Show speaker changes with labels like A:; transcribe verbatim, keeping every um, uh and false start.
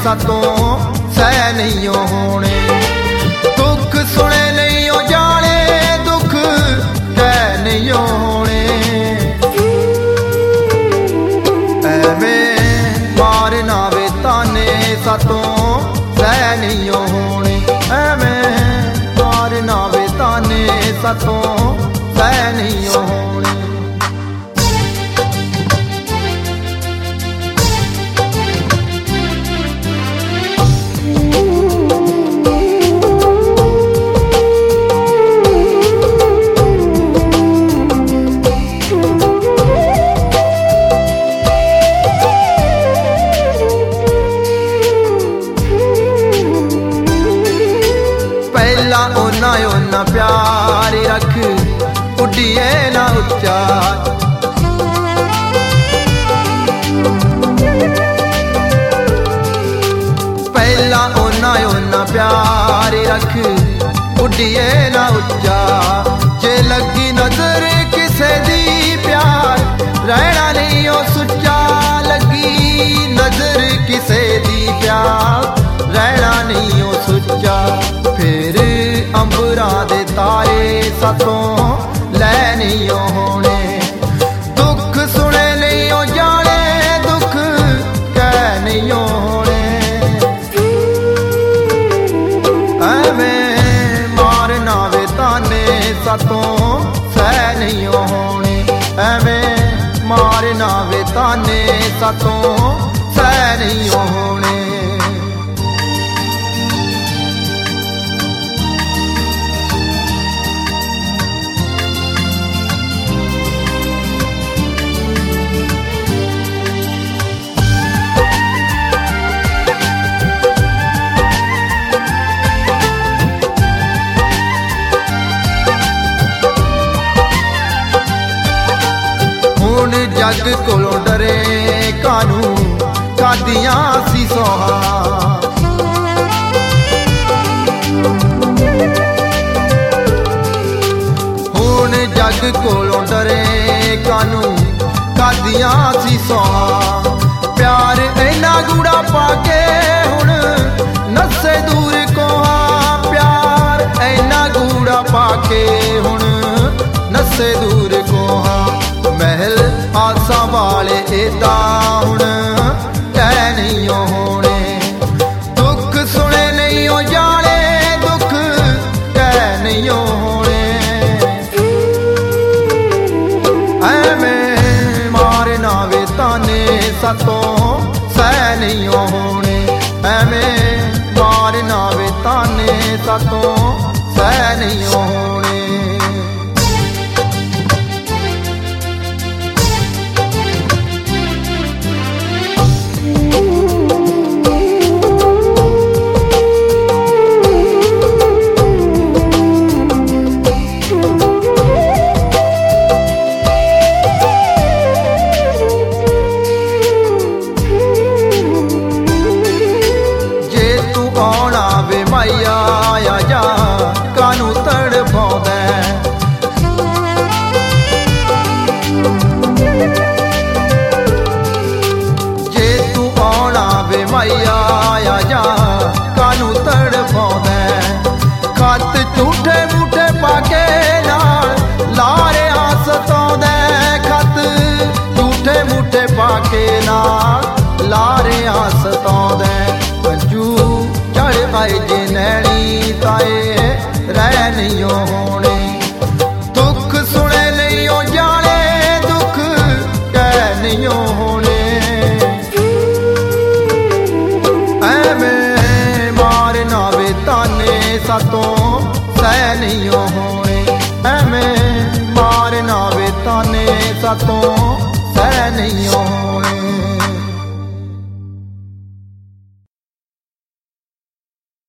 A: सातों सह नहीं होने। दुख सुने नहीं ओ जाने दुख कह नहीं होने। एवें मारना वे ताने सातों सह नहीं होने। एवें मारना वे ताने सातों सह नहीं होने। पहला ओना ओना प्यार रख उड्डिए ना उच्चा। पहला ओना ओना प्यार रख उड्डिए ना उच्चा। जे लगी नजर किसे दी प्यार रहना नहीं ओ सुच्चा। लगी नजर किसे दी प्यार रहना नहीं ओ सुच्चा। फिर अंबरा दे तारे सातों लै नहीं होने। दुख सुने नहीं ओ जाने दुख कह नहीं होने। एवें मारना वे ताने सातों सह नहीं होने। एवें मारना वे ताने सातों सह नहीं होने। हुण जग कोलों डरे कानू कादियां सी सोहा। हुण जग कोलों डरे कानू कादियां सी सोहा। प्यार ऐना गूढ़ा पाके हुण नसे दूर कोहा। प्यार ऐना गूढ़ा पाके हुण नसे दूर कोहा। महल आसा वाले एदा हुण कह नहीं होने। दुख सुने नहीं ओ जाने दुख कह नहीं होने। एवें मारना वे ताने सातों सह नहीं होने। एवें मारना वे ताने सातों सह नहीं होने। माइया आया जा कानू तड़फाउंदा। जे तू आना वे माइया आया जा कानू तड़फाउंदा। खत झूठे मूठे पाके नाल लारे सताउंदा। खत झूठे मूठे पाके नाल लारे सताउंदा। पंजू चढ़ आए जे नैनी ताए रह नहीं होने। दुख सुने नहीं ओ जाने दुख कह नहीं होने। एवें मारना वे ताने सातों सह नहीं होने। एवें मारना वे ताने सातों सह नहीं होने।